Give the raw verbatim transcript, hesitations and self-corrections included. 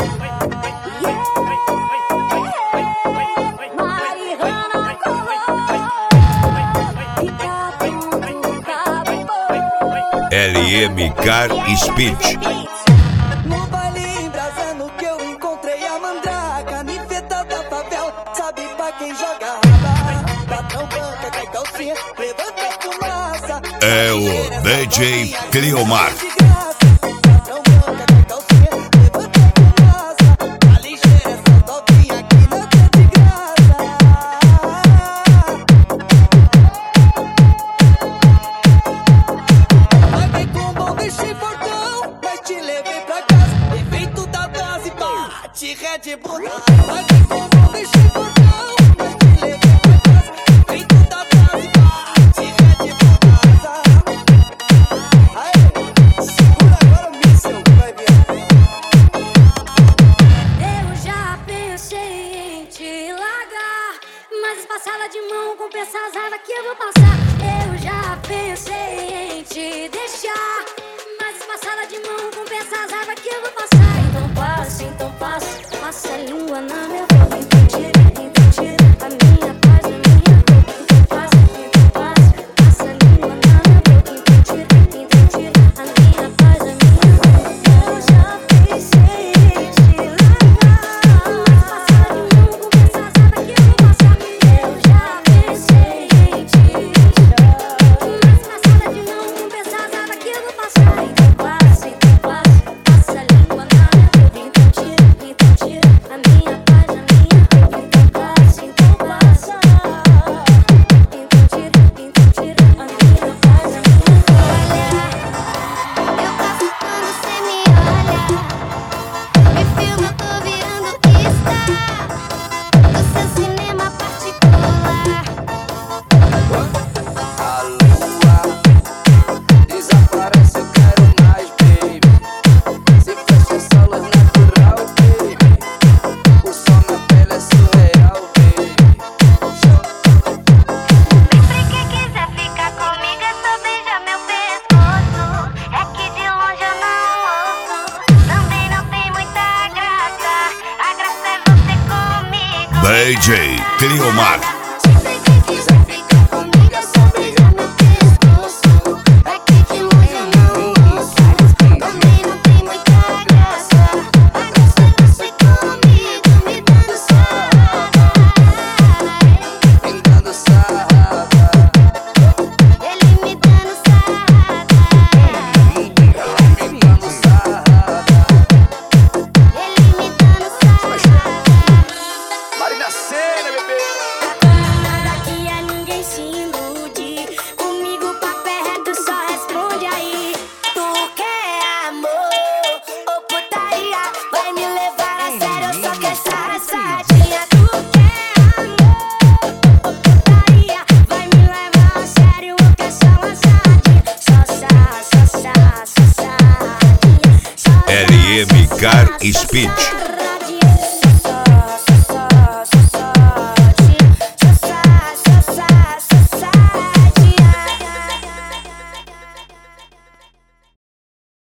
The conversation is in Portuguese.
L M Car Speech. No baile embrasando que eu encontrei a mandraca, niveta da favela, sabe pra quem joga raba? Patrão banca, cai calcinha, levanta fumaça. É o D J Cleomar. Red Bull, paguei com o deixei portão, mas te levei pra casa. Feito da base, bate Red Bull casa. Aê, segura agora o míssel, vai ver. Eu já pensei em te largar, mas espaçada de mão compensa as raiva que eu vou passar. Eu já pensei em te deixar, mas espaçada de mão compensa as raiva que eu vou passar. Então passa, então passa. Passa a língua na minha boca, então tira, então tira a minha paz, a minha boca, então passa, então passa. Passa a língua na minha boca, então tira, então tira a minha paz, a minha boca. Eu já pensei em te largar, mas passada de mão compensa as raiva que eu vou passar. Eu já pensei em te deixar, mas passada de mão compensa as raiva que eu vou passar. Então passa, então passa. Passa a língua na minha boca, então tira, então tira a minha paz, a minha boca, então passa, então passa. Então tira, então tira a minha paz, a minha boca. Olha, eu passo quando cê me olha. Me filma, eu tô virando pista do seu cinema particular. A lua desaparece, eu quero mais, baby. Se fecha essa luz natural, baby. O sol na pele é surreal, baby. Sempre que quiser ficar comigo é só beijar meu pescoço. É que de longe eu não ouço. Também não tem muita graça. A graça é você comigo. D J Cleomar.